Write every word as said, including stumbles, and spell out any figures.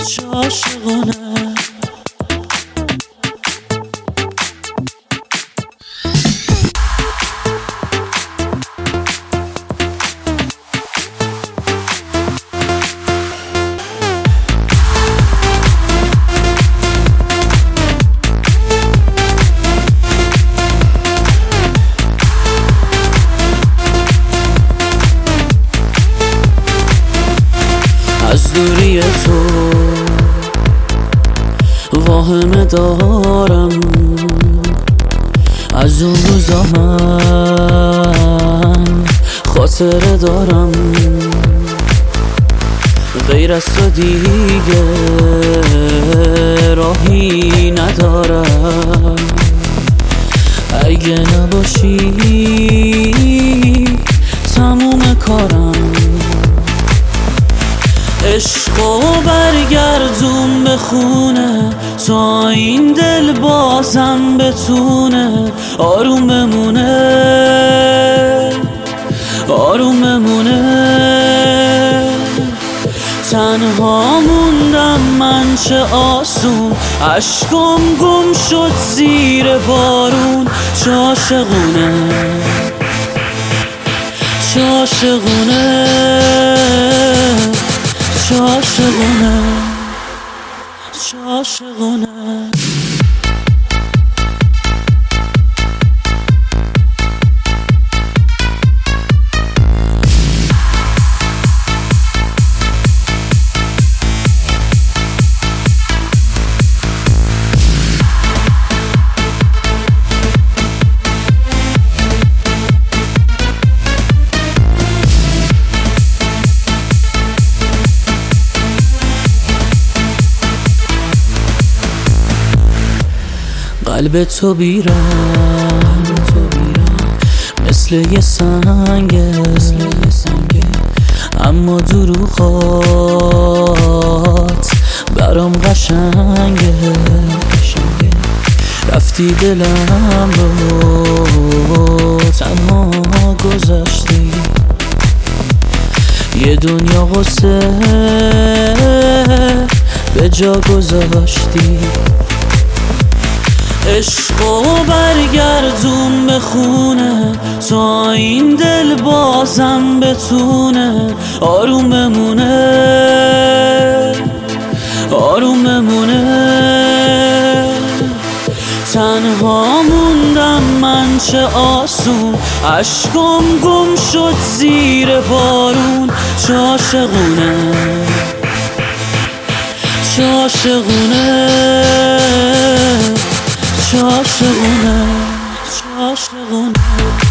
چه عاشقونه. از دوری تو واهمه دارم، از اون روزا من خاطره دارم، غیر از تو دیگه راهی ندارم. اگه نباشی تموم کارم، عشقو برگردون به خونه تا این دل بازم بتونه آروم بمونه، آروم بمونه. تنها موندم من چه آسون، عشقم گم شد زیر بارون. چه عاشقونه، چه عاشقونه، چه عاشقونه، چه عاشقونه. قلب تو بیرم مثل یه سنگه، اما دروغات برام قشنگه. رفتی دلم رو تنها گذاشتی، یه دنیا غصه به جا گذاشتی. عشقو برگردون به خونه تا این دل بازم بتونه آروم بمونه، آروم بمونه. تنها موندم من چه آسون، عشقم گم شد زیر بارون. چه عاشقونه، چه عاشقونه، چه عاشقونه، چه عاشقونه.